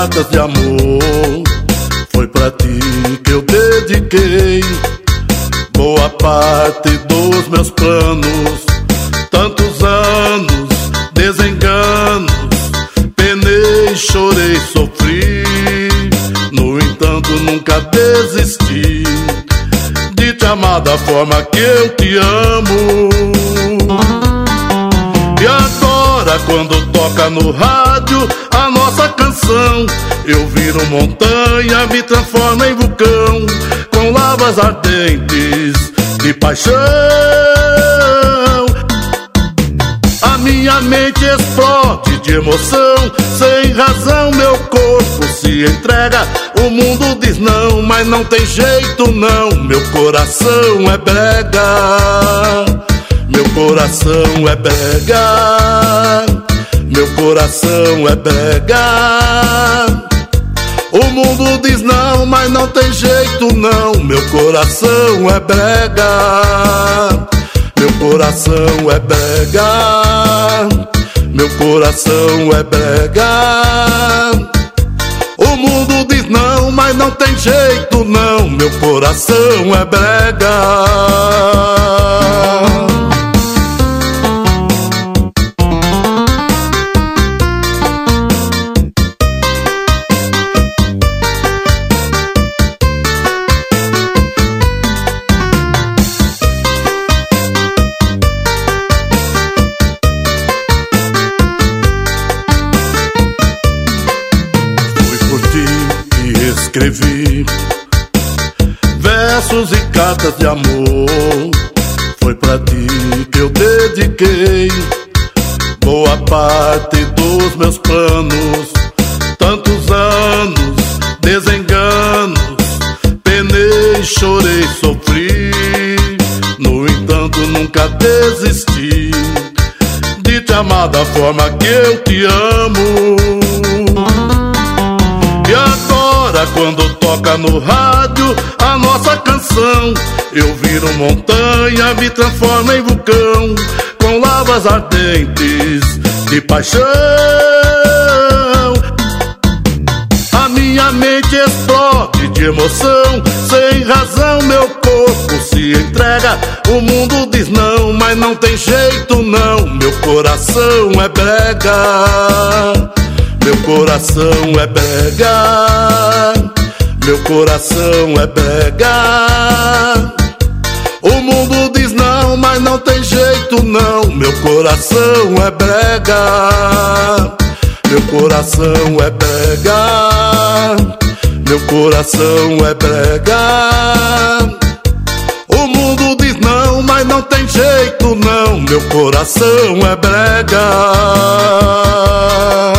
cartas de amor. Foi pra ti que eu dediquei boa parte dos meus planos. Tantos anos, desenganos, penei, chorei, sofri. No entanto nunca desisti de te amar da forma que eu te amo. E agora quando toca no rádio a nossa canção, eu viro montanha, me transformo em vulcão, com lavas ardentes de paixão. A minha mente explode de emoção, sem razão meu corpo se entrega. O mundo diz não, mas não tem jeito não. Meu coração é brega, meu coração é brega, meu coração é brega. O mundo diz não, mas não tem jeito não. Meu coração é brega, meu coração é brega, meu coração é brega. O mundo diz não, mas não tem jeito não. Meu coração é brega. Escrevi versos e cartas de amor. Foi pra ti que eu dediquei boa parte dos meus planos. Tantos anos, desenganos, penei, chorei, sofri. No entanto nunca desisti de te amar da forma que eu te amo. E agora quando toca no rádio a nossa canção, eu viro montanha, me transformo em vulcão, com lavas ardentes de paixão. A minha mente explode de emoção, sem razão meu corpo se entrega. O mundo diz não, mas não tem jeito não. Meu coração é brega, meu coração é brega, meu coração é brega. O mundo diz não, mas não tem jeito não. Meu coração é brega, meu coração é brega, meu coração é brega. O mundo diz não, mas não tem jeito não. Meu coração é brega.